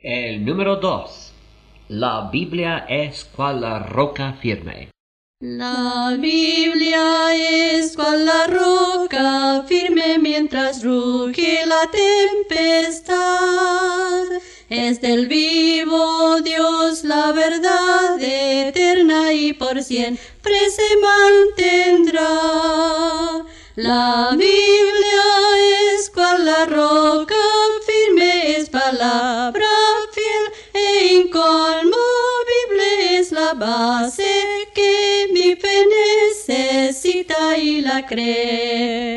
El número 2. La Biblia es cual la roca firme. La Biblia es cual la roca firme mientras ruge la tempestad. Es del vivo Dios la verdad eterna y por siempre se mantendrá. La Biblia es cual la roca firme, es palabra fiel e inconmovible, es la base que mi fe necesita y la cree.